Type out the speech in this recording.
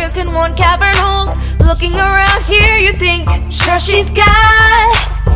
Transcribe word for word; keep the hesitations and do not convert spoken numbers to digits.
years can one cavern hold? Looking around here you think, sure she's got